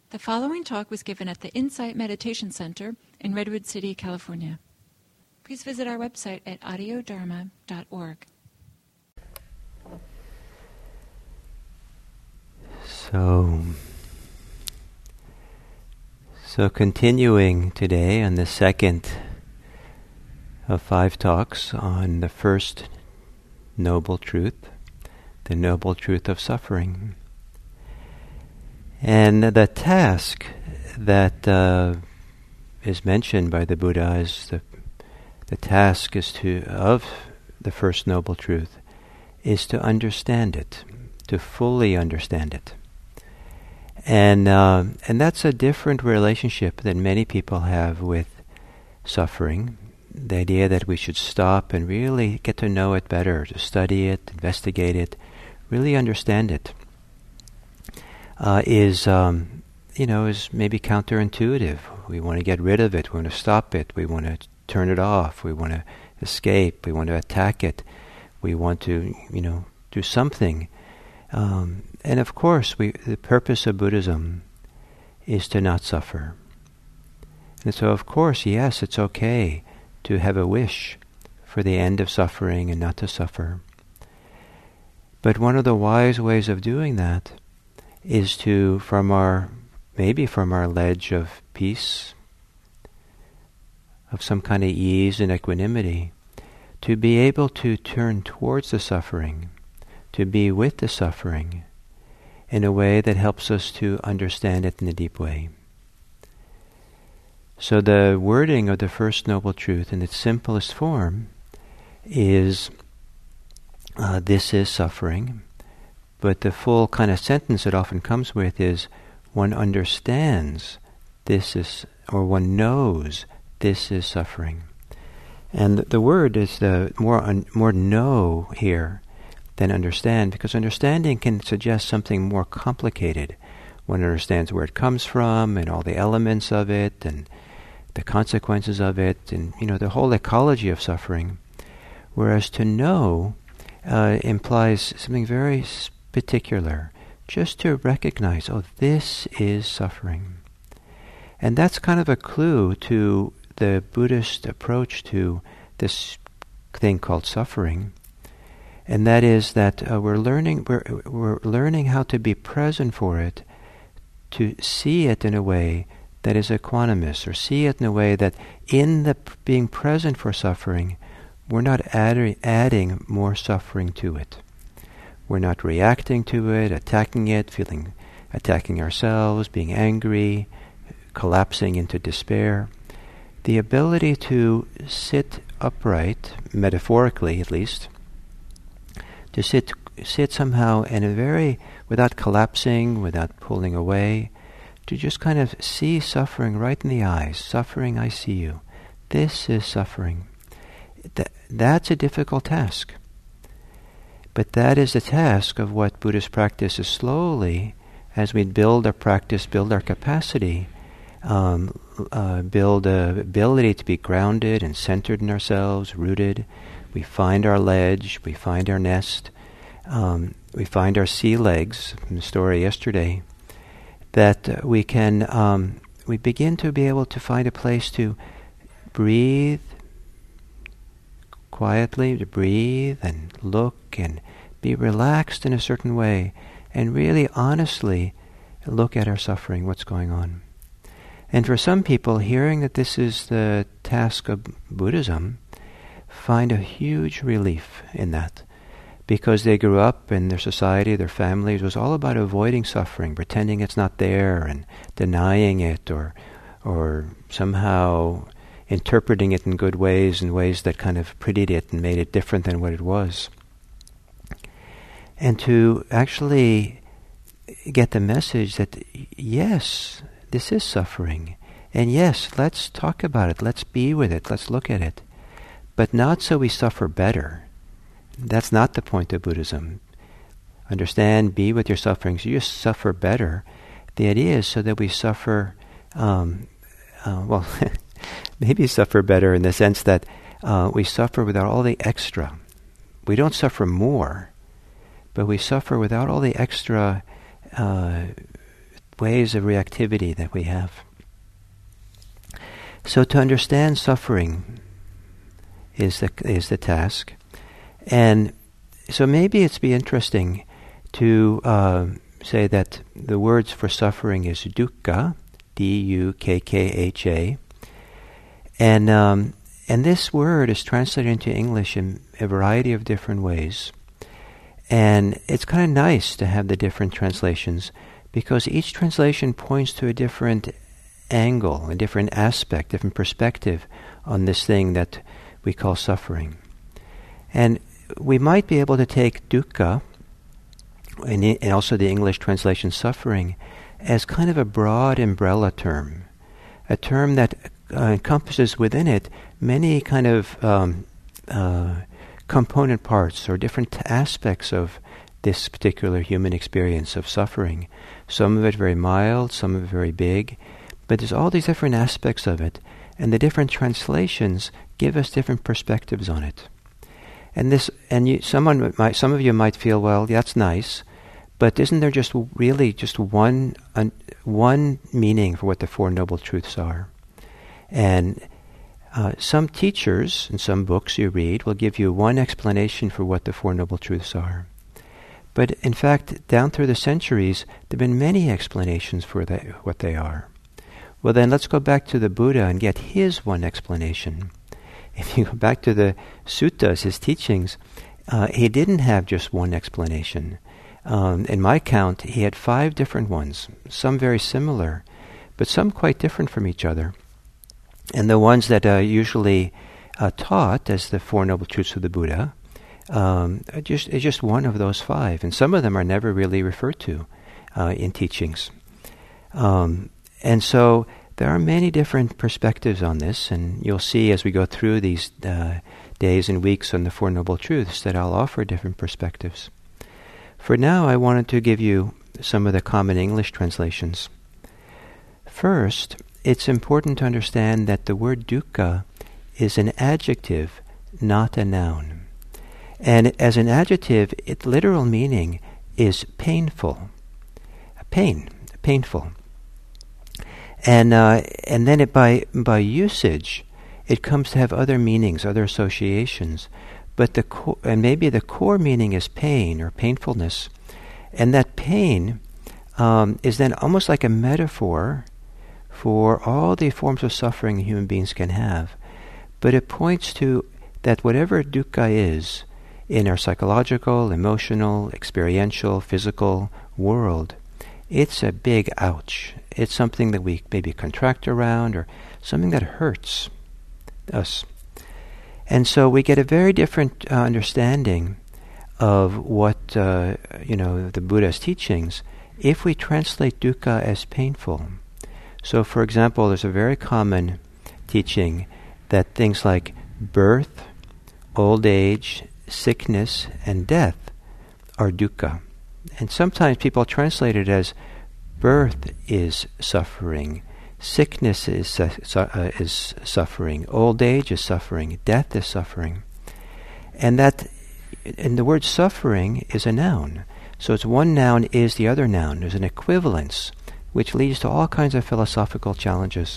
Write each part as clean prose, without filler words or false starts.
The following talk was given at the Insight Meditation Center in Redwood City, California. Please visit our website at audiodharma.org. So continuing today on the second of 5 talks on the first noble truth, the noble truth of suffering. And the task that is mentioned by the Buddha is the task is of the first noble truth is to understand it, to fully understand it. And that's a different relationship than many people have with suffering. The idea that we should stop and really get to know it better, to study it, investigate it, really understand it, is maybe counterintuitive. We want to get rid of it. We want to stop it. We want to turn it off. We want to escape. We want to attack it. We want to, do something. And of course, the purpose of Buddhism is to not suffer. And so, of course, yes, it's okay to have a wish for the end of suffering and not to suffer. But one of the wise ways of doing that is to, from our ledge of peace, of some kind of ease and equanimity, to be able to turn towards the suffering, to be with the suffering in a way that helps us to understand it in a deep way. So the wording of the First Noble Truth in its simplest form is, this is suffering. But the full kind of sentence it often comes with is, one understands this is, or one knows this is suffering. And the word is the more know here than understand, because understanding can suggest something more complicated. One understands where it comes from and all the elements of it and the consequences of it and, the whole ecology of suffering. Whereas to know implies something very particular, just to recognize, this is suffering. And that's kind of a clue to the Buddhist approach to this thing called suffering. And that is that we're learning how to be present for it, to see it in a way that is equanimous, or see it in a way that in the being present for suffering, we're not adding more suffering to it. We're not reacting to it, attacking it, attacking ourselves, being angry, collapsing into despair. The ability to sit upright, metaphorically at least, to sit somehow without collapsing, without pulling away, to just kind of see suffering right in the eyes. Suffering, I see you. This is suffering. That's a difficult task. But that is the task of what Buddhist practice is slowly, as we build our practice, build our capacity, build the ability to be grounded and centered in ourselves, rooted. We find our ledge, we find our nest, we find our sea legs, from the story yesterday, that we begin to be able to find a place to breathe quietly, to breathe and look and be relaxed in a certain way, and really honestly look at our suffering, what's going on. And for some people, hearing that this is the task of Buddhism, find a huge relief in that, because they grew up in their society, their families, was all about avoiding suffering, pretending it's not there and denying it, or somehow interpreting it in good ways, in ways that kind of prettied it and made it different than what it was. And to actually get the message that, yes, this is suffering, and yes, let's talk about it, let's be with it, let's look at it, but not so we suffer better. That's not the point of Buddhism. Understand, be with your sufferings, you just suffer better. The idea is so that we suffer, maybe suffer better in the sense that we suffer without all the extra. We don't suffer more, but we suffer without all the extra ways of reactivity that we have. So to understand suffering is the task. And so maybe it'd be interesting to say that the words for suffering is dukkha, D-U-K-K-H-A. And this word is translated into English in a variety of different ways. And it's kind of nice to have the different translations because each translation points to a different angle, a different aspect, different perspective on this thing that we call suffering. And we might be able to take dukkha, and also the English translation suffering, as kind of a broad umbrella term, a term that encompasses within it many kind of component parts or different aspects of this particular human experience of suffering. Some of it very mild, some of it very big, but there's all these different aspects of it, and the different translations give us different perspectives on it. And some of you might feel, well, that's nice, but isn't there just really just one meaning for what the Four Noble Truths are? And some teachers in some books you read will give you one explanation for what the Four Noble Truths are. But in fact, down through the centuries, there have been many explanations for what they are. Well then, let's go back to the Buddha and get his one explanation. If you go back to the suttas, his teachings, he didn't have just one explanation. In my count, he had 5 different ones, some very similar, but some quite different from each other. And the ones that are usually taught as the Four Noble Truths of the Buddha is just one of those 5. And some of them are never really referred to in teachings. And so there are many different perspectives on this, and you'll see as we go through these days and weeks on the Four Noble Truths that I'll offer different perspectives. For now, I wanted to give you some of the common English translations. First, it's important to understand that the word dukkha is an adjective, not a noun. And as an adjective, its literal meaning is painful. Painful. And then by usage, it comes to have other meanings, other associations. But maybe the core meaning is pain or painfulness. And that pain is then almost like a metaphor for all the forms of suffering human beings can have. But it points to that whatever dukkha is in our psychological, emotional, experiential, physical world, it's a big ouch. It's something that we maybe contract around or something that hurts us. And so we get a very different understanding of what, the Buddha's teachings if we translate dukkha as painful. So, for example, there's a very common teaching that things like birth, old age, sickness, and death are dukkha. And sometimes people translate it as birth is suffering, sickness is suffering, old age is suffering, death is suffering. And the word suffering is a noun. So it's one noun is the other noun. There's an equivalence, which leads to all kinds of philosophical challenges.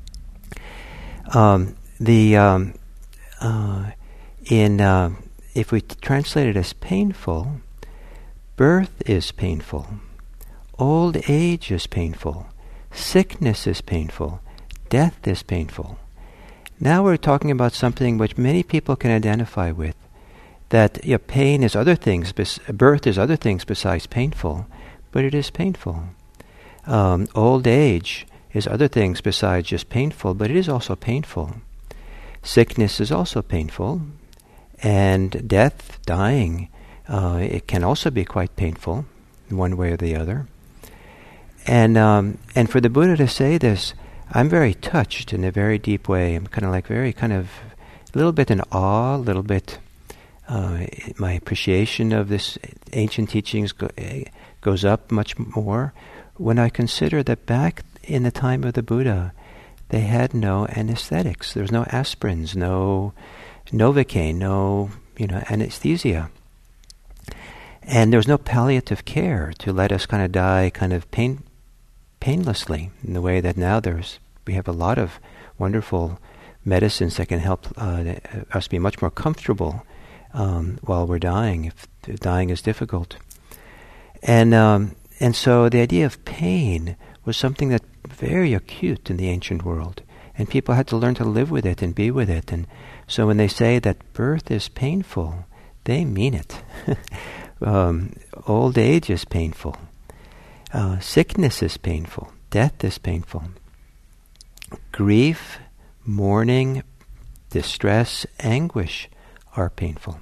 If we translate it as painful, birth is painful, old age is painful, sickness is painful, death is painful. Now we're talking about something which many people can identify with, that pain is other things, birth is other things besides painful, but it is painful. Old age is other things besides just painful, but it is also painful. Sickness is also painful, and death, dying, it can also be quite painful, in one way or the other. And for the Buddha to say this, I'm very touched in a very deep way. I'm a little bit in awe, a little bit. My appreciation of this ancient teachings goes up much more when I consider that back in the time of the Buddha, they had no anesthetics. There was no aspirins, no Novocaine, no anesthesia. And there was no palliative care to let us kind of die kind of painlessly, in the way that now we have a lot of wonderful medicines that can help us be much more comfortable while we're dying, if dying is difficult. And so the idea of pain was something that very acute in the ancient world, and people had to learn to live with it and be with it. And so when they say that birth is painful, they mean it. Old age is painful. Sickness is painful. Death is painful. Grief, mourning, distress, anguish are painful.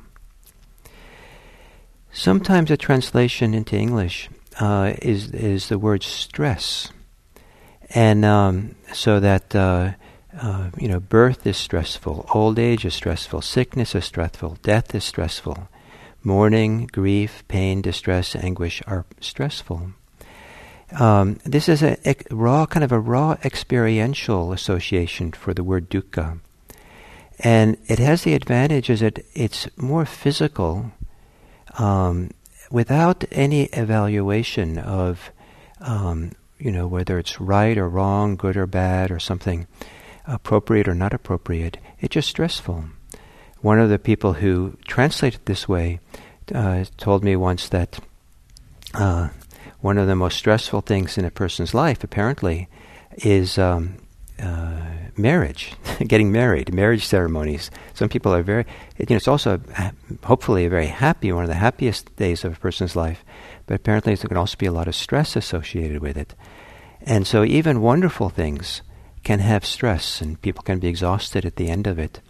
Sometimes a translation into English is the word stress, and so that birth is stressful, old age is stressful, sickness is stressful, death is stressful, mourning, grief, pain, distress, anguish are stressful. This is a raw experiential association for the word dukkha, and it has the advantage is that it's more physical, without any evaluation of whether it's right or wrong, good or bad, or something appropriate or not appropriate. It's just stressful. One of the people who translated this way told me once that one of the most stressful things in a person's life, apparently, is marriage, getting married, marriage ceremonies. Some people are very, it's also hopefully a very happy, one of the happiest days of a person's life, but apparently there can also be a lot of stress associated with it. And so even wonderful things can have stress, and people can be exhausted at the end of it.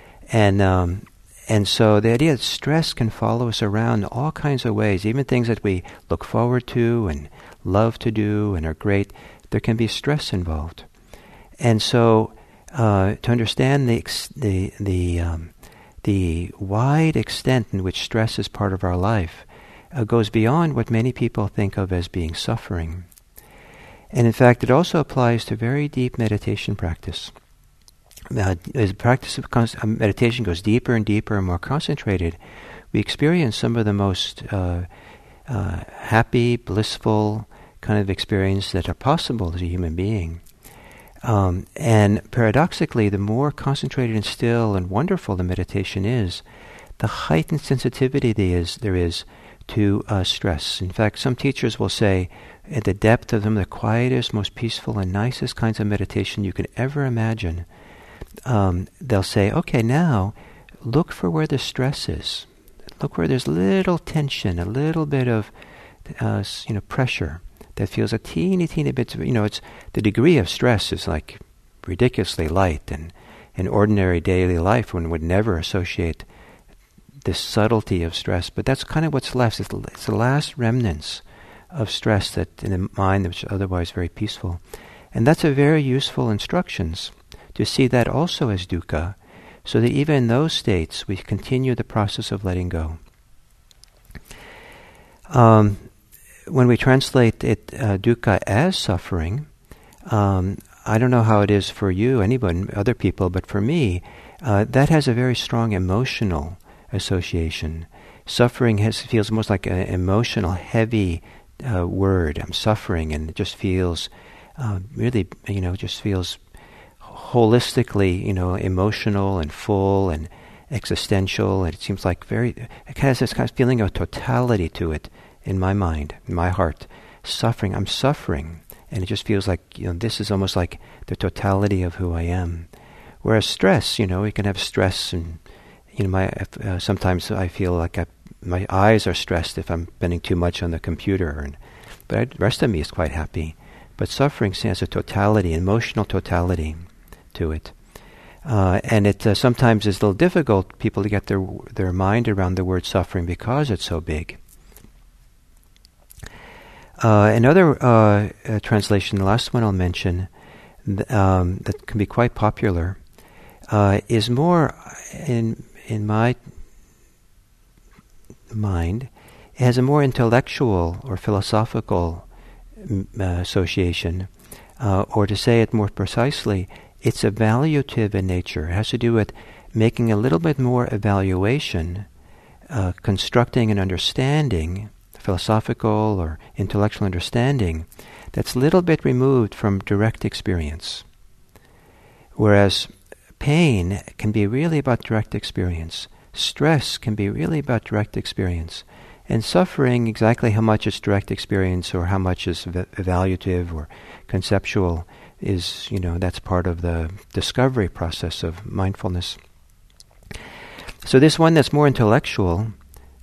And so the idea that stress can follow us around in all kinds of ways, even things that we look forward to and love to do and are great, there can be stress involved. And so to understand the wide extent in which stress is part of our life goes beyond what many people think of as being suffering. And in fact, it also applies to very deep meditation practice. As the practice of meditation goes deeper and deeper and more concentrated, we experience some of the most happy, blissful kind of experience that are possible as a human being. And paradoxically, the more concentrated and still and wonderful the meditation is, the heightened sensitivity there is to stress. In fact, some teachers will say, at the depth of them, the quietest, most peaceful, and nicest kinds of meditation you could ever imagine, they'll say, okay, now look for where the stress is. Look where there's little tension, a little bit of pressure that feels a teeny bit. It's the degree of stress is like ridiculously light, and in ordinary daily life one would never associate this subtlety of stress. But that's kind of what's left. It's the last remnants of stress that in the mind which is otherwise very peaceful. And that's a very useful instructions to see that also as dukkha, so that even in those states we continue the process of letting go. When we translate it dukkha as suffering, I don't know how it is for you, anyone, other people, but for me, that has a very strong emotional association. Suffering feels almost like an emotional, heavy word. I'm suffering, and it just feels really, just feels holistically, emotional and full and existential. And it seems like it has this kind of feeling of totality to it in my mind, in my heart. Suffering, I'm suffering, and it just feels like this is almost like the totality of who I am. Whereas stress, we can have stress, and sometimes I feel like my eyes are stressed if I'm spending too much on the computer, but the rest of me is quite happy. But suffering has a totality, emotional totality to it. And it sometimes is a little difficult people to get their mind around the word suffering because it's so big. Another translation, the last one I'll mention, that can be quite popular, is more in my mind. It has a more intellectual or philosophical association, or to say it more precisely, it's evaluative in nature. It has to do with making a little bit more evaluation, constructing an understanding, philosophical or intellectual understanding, that's a little bit removed from direct experience. Whereas pain can be really about direct experience. Stress can be really about direct experience. And suffering, exactly how much is direct experience or how much is evaluative or conceptual, is, that's part of the discovery process of mindfulness. So this one that's more intellectual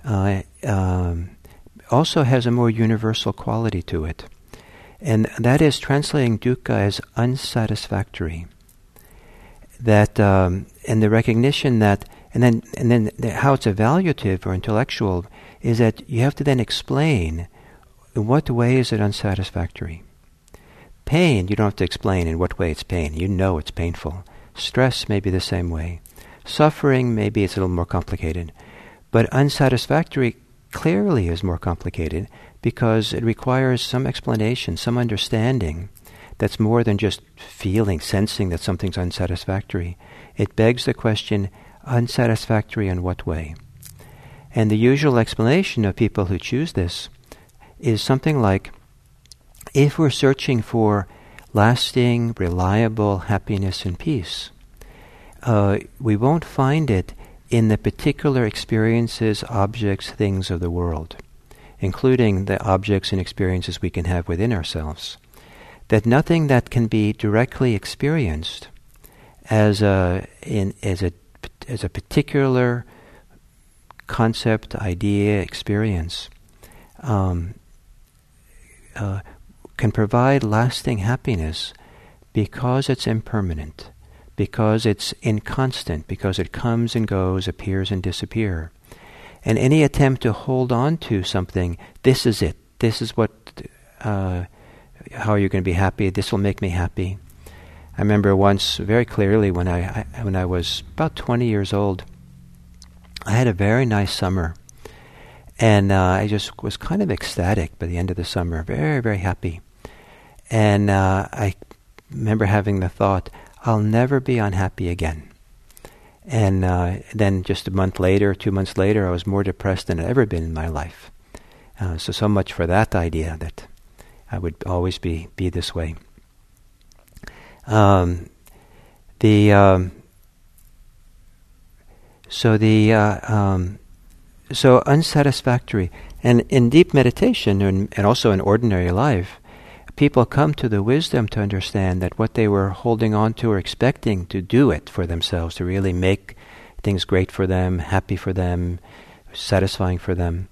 also has a more universal quality to it. And that is translating dukkha as unsatisfactory. That and the recognition that, and then how it's evaluative or intellectual is that you have to then explain in what way is it unsatisfactory. Pain, you don't have to explain in what way it's pain. You know it's painful. Stress may be the same way. Suffering, maybe it's a little more complicated. But unsatisfactory clearly is more complicated because it requires some explanation, some understanding that's more than just feeling, sensing that something's unsatisfactory. It begs the question, unsatisfactory in what way? And the usual explanation of people who choose this is something like, if we're searching for lasting, reliable happiness and peace, we won't find it in the particular experiences, objects, things of the world, including the objects and experiences we can have within ourselves. That nothing that can be directly experienced as a particular concept, idea, experience can provide lasting happiness because it's impermanent, because it's inconstant, because it comes and goes, appears and disappears. And any attempt to hold on to something, this is it, this is what, how are you going to be happy, this will make me happy. I remember once very clearly when I was about 20 years old, I had a very nice summer. And I just was kind of ecstatic by the end of the summer, very, very happy. And I remember having the thought, I'll never be unhappy again. And then just a month later, 2 months later, I was more depressed than I'd ever been in my life. So much for that idea that I would always be this way. So unsatisfactory. And in deep meditation and also in ordinary life, people come to the wisdom to understand that what they were holding on to or expecting to do it for themselves, to really make things great for them, happy for them, satisfying for them,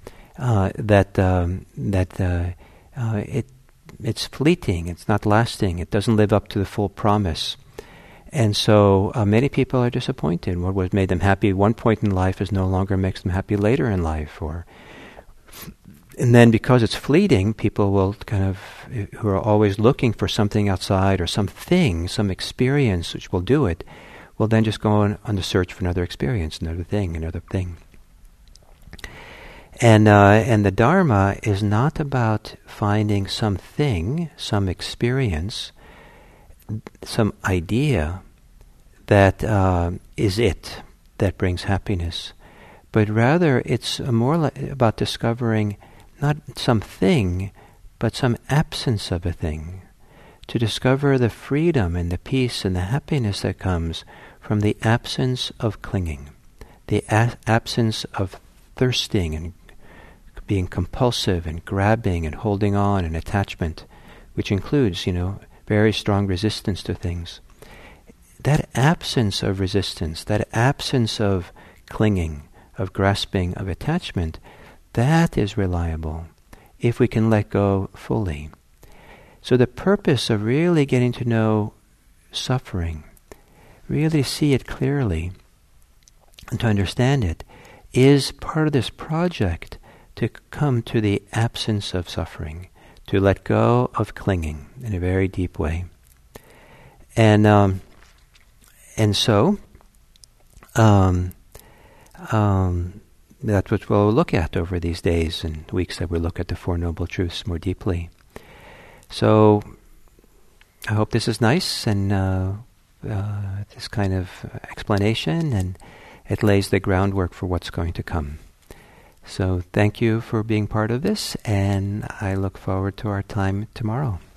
it's fleeting, it's not lasting, it doesn't live up to the full promise. And so many people are disappointed. What was made them happy at one point in life is no longer makes them happy later in life. And then because it's fleeting, people will who are always looking for something outside or something, some experience which will do it, will then just go on the search for another experience, another thing. And the Dharma is not about finding something, some experience, some idea that is it that brings happiness, but rather it's more about discovering not something, but some absence of a thing, to discover the freedom and the peace and the happiness that comes from the absence of clinging, the absence of thirsting and being compulsive and grabbing and holding on and attachment, which includes, very strong resistance to things. That absence of resistance, that absence of clinging, of grasping, of attachment, that is reliable if we can let go fully. So the purpose of really getting to know suffering, really see it clearly and to understand it, is part of this project to come to the absence of suffering, to let go of clinging in a very deep way. And so that's what we'll look at over these days and weeks, that we'll look at the Four Noble Truths more deeply. So I hope this is nice, and this kind of explanation, and it lays the groundwork for what's going to come. So thank you for being part of this, and I look forward to our time tomorrow.